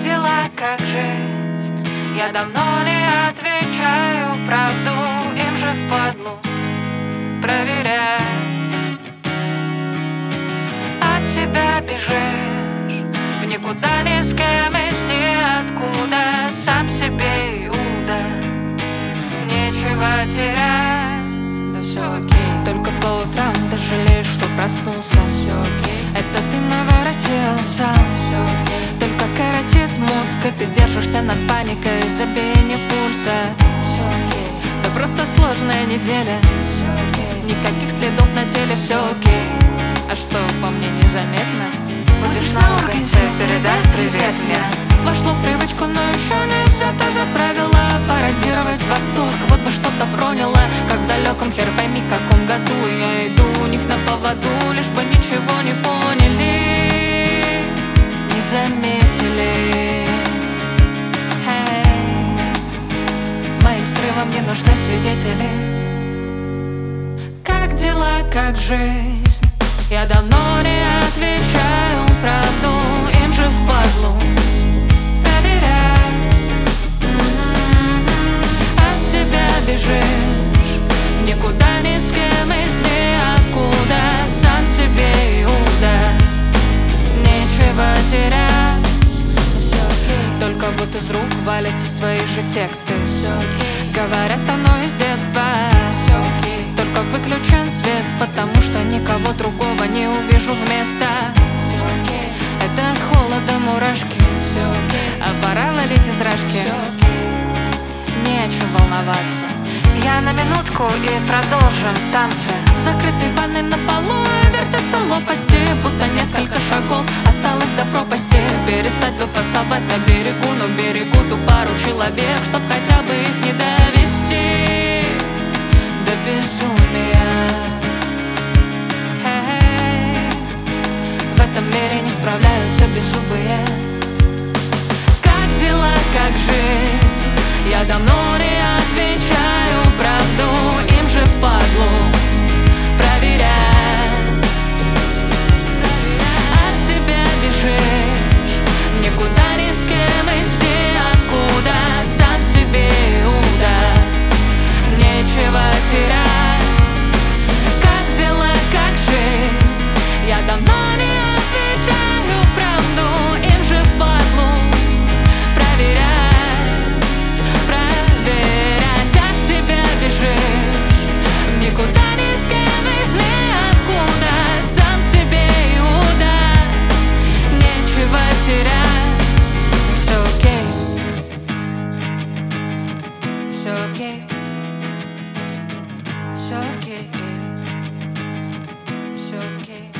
дела, как жизнь? Я давно не отвечаю правду, им же впадлу проверять. От себя бежишь в никуда, ни с кем из ниоткуда. Сам себе Иуда, нечего терять. Да все окей, только по утрам ты жалеешь, что проснулся. Все окей, это ты наворотил сам. Все окей, только коротит мозг, и ты держишься над паникой из-за биения пульса. Все окей, да просто сложная неделя. Все окей, никаких следов на теле. Все окей, а что, по мне незаметно? Будешь на урганце, передай привет мне. Вошло в привычку, но еще не взято за правило пародировать восторг. Вот бы что-то проняло, как в далеком хер пойми каком году. Я иду у них на поводу, лишь бы ничего не поняли, не заметили. Моим срывам не нужны свидетели. Как дела, как жизнь? Я давно не отвечаю правду, им же впадлу проверять. От себя бежишь никуда, ни с кем из ниоткуда. Сам себе Иуда, нечего терять. Только вот из рук валятся свои же тексты. Говорят, оно из детства. Только выключен свет, потому что никого другого не увижу вместо. Это от холода мурашки, а пора валить из рашки. Не о чем волноваться. Я на минутку и продолжим танцы. В закрытой ванной на полу вертятся лопасти, будто несколько шагов осталось до пропасти. Перестать бы пасовать на берегу, но берегу ту пару человек, чтоб хотя бы их не довести до безумия. В этом мире не справляются беззубые. Как дела, как жизнь? Я давно не отвечаю правду, им же впадлу проверять. От себя бежишь никуда, ни с кем из ниоткуда. Сам себе Иуда, нечего терять. Как дела, как жизнь? Я давно не отвечаю правду, им же впадлу проверять. Проверять. От себя бежишь никуда, ни с кем из ниоткуда. Сам себе Иуда, нечего терять. Все окей, все окей, все окей, все окей.